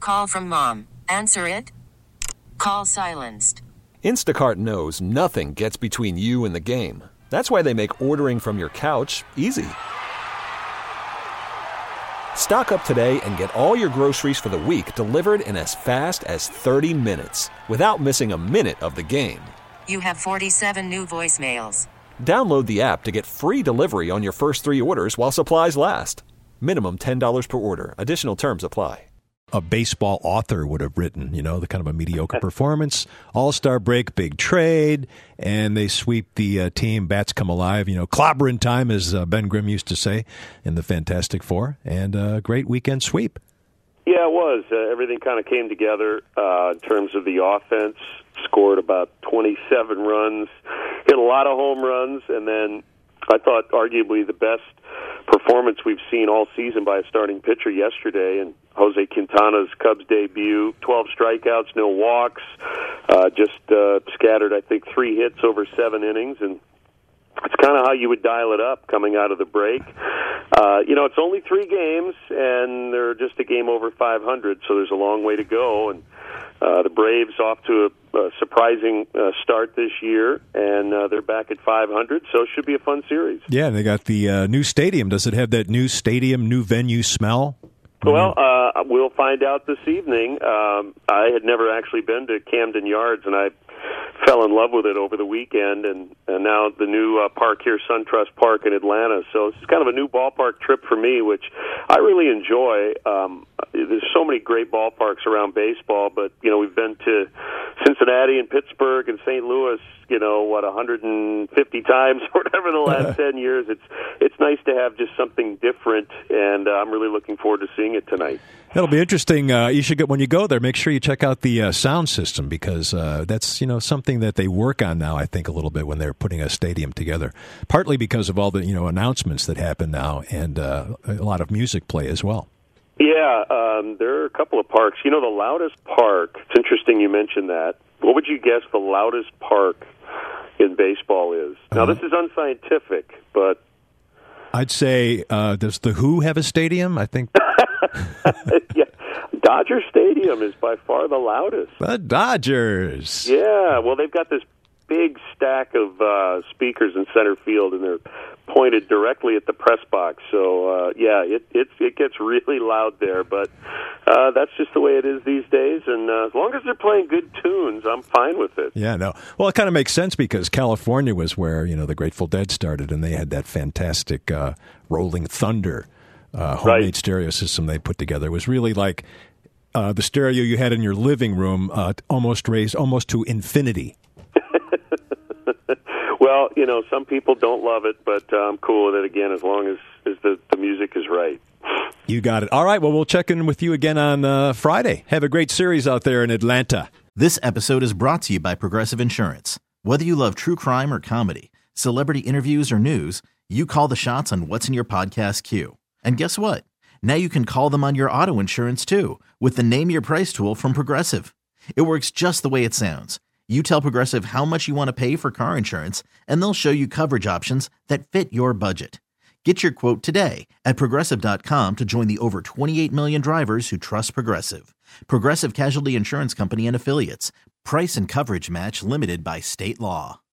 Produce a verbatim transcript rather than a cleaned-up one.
call from mom. Answer it. Call silenced. Instacart knows nothing gets between you and the game. That's why they make ordering from your couch easy. Stock up today and get all your groceries for the week delivered in as fast as thirty minutes without missing a minute of the game. You have forty-seven new voicemails. Download the app to get free delivery on your first three orders while supplies last. Minimum ten dollars per order. Additional terms apply. A baseball author would have written, you know, the kind of a mediocre performance, all-star break, big trade, and they sweep the uh, team, bats come alive, you know, clobbering time, as uh, Ben Grimm used to say in the Fantastic Four, and a uh, great weekend sweep. Yeah, it was. Uh, everything kind of came together uh, in terms of the offense, scored about twenty-seven runs, hit a lot of home runs, and then I thought arguably the best performance we've seen all season by a starting pitcher yesterday, and Jose Quintana's Cubs debut, twelve strikeouts, no walks, uh, just uh, scattered, I think, three hits over seven innings, and it's kind of how you would dial it up coming out of the break. Uh, you know, it's only three games, and they're just a game over five hundred, so there's a long way to go, and uh, the Braves off to a, a surprising uh, start this year, and uh, they're back at five hundred, so it should be a fun series. Yeah, and they got the uh, new stadium. Does it have that new stadium, new venue smell? Well, uh, we'll find out this evening. Um, I had never actually been to Camden Yards, and I fell in love with it over the weekend, and, and now the new uh, park here, SunTrust Park in Atlanta. So it's kind of a new ballpark trip for me, which I really enjoy. Um, there's so many great ballparks around baseball, but, you know, we've been to Cincinnati and Pittsburgh and Saint Louis, you know, what, one hundred fifty times or whatever the last ten years. It's it's nice to have just something different, and uh, I'm really looking forward to seeing it tonight. That'll be interesting. Uh, you should get, when you go there, make sure you check out the uh, sound system, because uh, that's, you know, something that they work on now, I think, a little bit when they're putting a stadium together. Partly because of all the, you know, announcements that happen now, and uh, a lot of music play as well. Yeah, um, there are a couple of parks. You know, the loudest park, it's interesting you mentioned that. What would you guess the loudest park in baseball is? Now, uh, this is unscientific, but... I'd say, uh, does the Who have a stadium? I think... yeah, Dodger Stadium is by far the loudest. The Dodgers. Yeah, well, they've got this big stack of uh, speakers in center field, and they're pointed directly at the press box. So, uh, yeah, it, it it gets really loud there, but uh, that's just the way it is these days. And uh, as long as they're playing good tunes, I'm fine with it. Yeah, no. Well, it kind of makes sense, because California was where, you know, the Grateful Dead started, and they had that fantastic uh, Rolling Thunder uh, homemade right. stereo system they put together. It was really like uh, the stereo you had in your living room, uh, almost raised almost to infinity. Well, you know, some people don't love it, but uh, I'm cool with it, again, as long as, as the, the music is right. You got it. All right, well, we'll check in with you again on uh, Friday. Have a great series out there in Atlanta. This episode is brought to you by Progressive Insurance. Whether you love true crime or comedy, celebrity interviews or news, you call the shots on what's in your podcast queue. And guess what? Now you can call them on your auto insurance, too, with the Name Your Price tool from Progressive. It works just the way it sounds. You tell Progressive how much you want to pay for car insurance, and they'll show you coverage options that fit your budget. Get your quote today at Progressive dot com to join the over twenty-eight million drivers who trust Progressive. Progressive Casualty Insurance Company and Affiliates. Price and coverage match limited by state law.